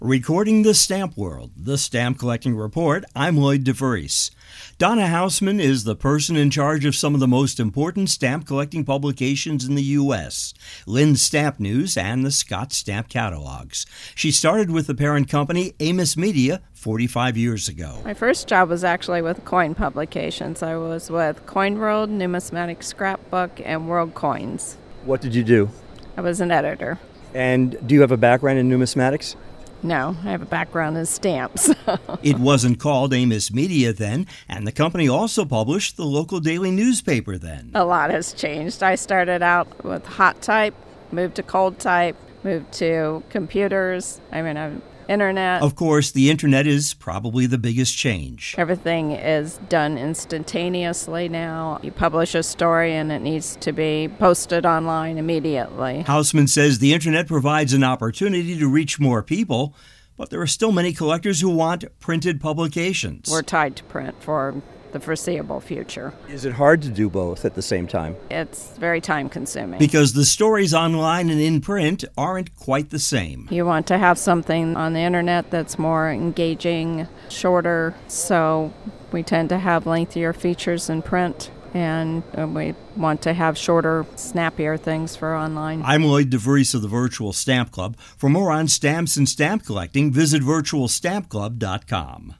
Recording the Stamp World, the Stamp Collecting Report, I'm Lloyd DeVries. Donna Hausman is the person in charge of some of the most important stamp collecting publications in the U.S., Lynn's Stamp News and the Scott Stamp Catalogs. She started with the parent company, Amos Media, 45 years ago. My first job was actually with Coin Publications. I was with Coin World, Numismatic Scrapbook, and World Coins. What did you do? I was an editor. And do you have a background in numismatics? No, I have a background in stamps. It wasn't called Amos Media then, and the company also published the local daily newspaper then. A lot has changed. I started out with hot type, moved to cold type, moved to computers, internet. Of course, the internet is probably the biggest change. Everything is done instantaneously now. You publish a story and it needs to be posted online immediately. Hausman says the internet provides an opportunity to reach more people, but there are still many collectors who want printed publications. We're tied to print for the foreseeable future. Is it hard to do both at the same time? It's very time consuming. Because the stories online and in print aren't quite the same. You want to have something on the internet that's more engaging, shorter, so we tend to have lengthier features in print, and we want to have shorter, snappier things for online. I'm Lloyd DeVries of the Virtual Stamp Club. For more on stamps and stamp collecting, visit virtualstampclub.com.